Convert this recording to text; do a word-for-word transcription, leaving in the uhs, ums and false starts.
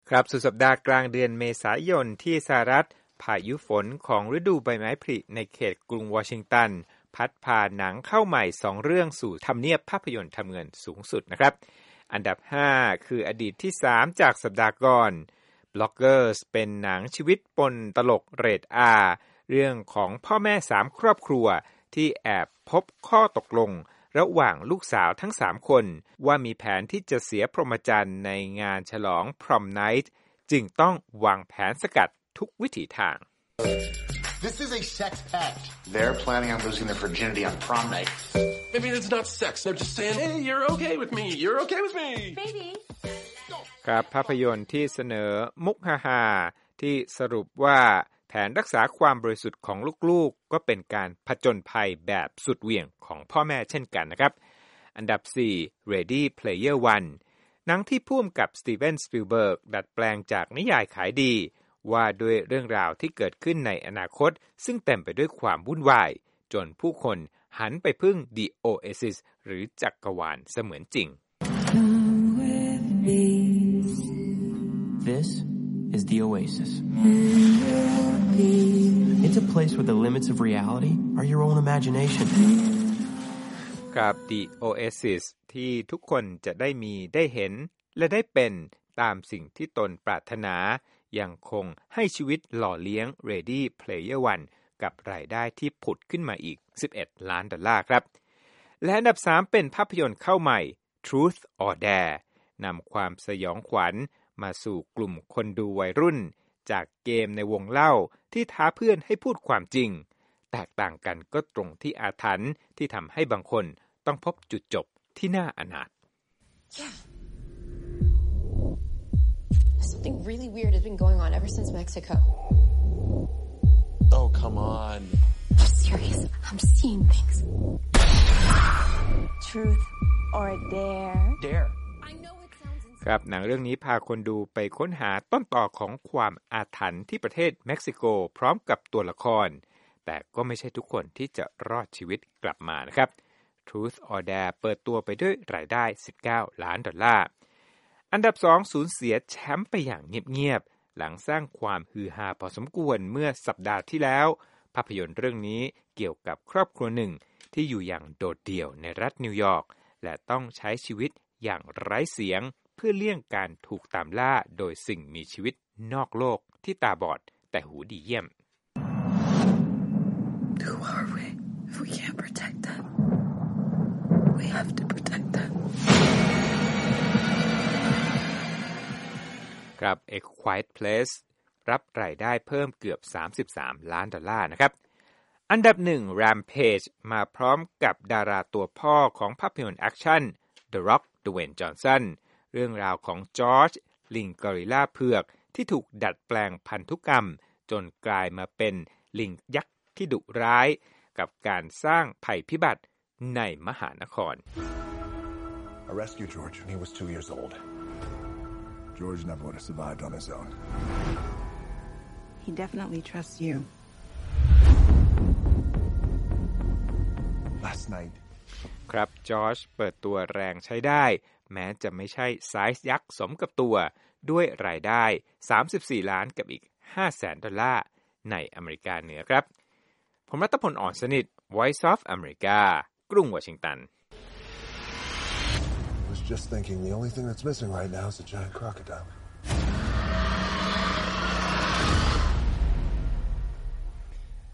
ครับสุดสัปดาห์กลางเดือนเมษายนที่สหรัฐพายุฝนของฤดูใบไม้ผลิในเขตกรุงวอชิงตันพัดพาหนังเข้าใหม่สองเรื่องสู่ทำเนียบภาพยนตร์ทำเงินสูงสุดนะครับอันดับห้าคืออดีตที่สามจากสัปดาห์ก่อน Bloggers เป็นหนังชีวิตปนตลกเรท R เรื่องของพ่อแม่สามครอบครัวที่แอบพบข้อตกลงระหว่างลูกสาวทั้งสามคนว่ามีแผนที่จะเสียพรหมจรรย์ในงานฉลอง Prom Night จึงต้องวางแผนสกัดทุกวิถีทาง This is a sex pact. They're planning on losing their virginity on prom night. Maybe it's not sex. They're just saying, hey, you're okay with me. You're okay with me. Baby. ครับภาพยนตร์ที่เสนอมุกฮาฮาที่สรุปว่าแผนรักษาความบริสุทธิ์ของลูกๆก็เป็นการผจญภัยแบบสุดเหวี่ยงของพ่อแม่เช่นกันนะครับอันดับสี่ Ready Player One หนังที่ผู้กำกับสตีเวนสปิลเบิร์กดัดแปลงจากนิยายขายดีว่าด้วยเรื่องราวที่เกิดขึ้นในอนาคตซึ่งเต็มไปด้วยความวุ่นวายจนผู้คนหันไปพึ่ง The Oasis หรือจักรวาลเสมือนจริง This is the Oasis. It's a place where the limits of reality are your own imagination. กับ The Oasis ที่ทุกคนจะได้มีได้เห็นและได้เป็นตามสิ่งที่ตนปรารถนายังคงให้ชีวิตหล่อเลี้ยง Ready Player One กับรายได้ที่ผุดขึ้นมาอีกสิบเอ็ดล้านดอลลาร์ครับและอันดับสามเป็นภาพยนตร์เข้าใหม่ Truth or Dare นำความสยองขวัญมาสู่กลุ่มคนดูวัยรุ่นจากเกมในวงเล่าที่ท้าเพื่อนให้พูดความจริงแตกต่างกันก็ตรงที่อาถรรพ์ที่ทำให้บางคนต้องพบจุดจบที่น่าอนาถ Yeah. Something really weird has been going on ever since Mexico. Oh, come on. I'm serious. I'm seeing things. Truth or dare? Dare. I know it sounds insane. ครับหนังเรื่องนี้พาคนดูไปค้นหาต้นต่อของความอาถรรพ์ที่ประเทศเม็กซิโกพร้อมกับตัวละครแต่ก็ไม่ใช่ทุกคนที่จะรอดชีวิตกลับมานะครับ Truth or Dare เปิดตัวไปด้วยรายได้สิบเก้าล้านดอลลาร์อันดับสองสูญเสียแชมป์ไปอย่างเงียบๆหลังสร้างความฮือฮาพอสมควรเมื่อสัปดาห์ที่แล้วภาพยนตร์เรื่องนี้เกี่ยวกับครอบครัวหนึ่งที่อยู่อย่างโดดเดี่ยวในรัฐนิวยอร์กและต้องใช้ชีวิตอย่างไร้เสียงเพื่อเลี่ยงการถูกตามล่าโดยสิ่งมีชีวิตนอกโลกที่ตาบอดแต่หูดีเยี่ยม Who are we if we can't protect them? We have to protect them. ครับ A Quiet Place รับรายได้เพิ่มเกือบสามสิบสามล้านดอลลาร์นะครับอันดับหนึ่ง Rampage มาพร้อมกับดาราตัวพ่อของภาพยนตร์แอคชั่น The Rock Dwayne Johnson เรื่องราวของจอร์จลิงกอริลลาเผือกที่ถูกดัดแปลงพันธุกรรมจนกลายมาเป็นลิงยักษ์ที่ดุร้ายกับการสร้างภัยพิบัติในมหานคร I rescued George when he was two years old. George never would have survived on his own. He definitely trusts you. Last night. ครับจอร์จเปิดตัวแรงใช้ได้แม้จะไม่ใช่ไซส์ยักษ์สมกับตัวด้วยรายได้สามสิบสี่ล้านกับอีกห้าแสนดอลลาร์ในอเมริกาเหนือครับผมรัตพลอ่อนสนิท Voice of America กรุงวอชิงตัน I was just thinking the only thing that's missing right now is a giant crocodile.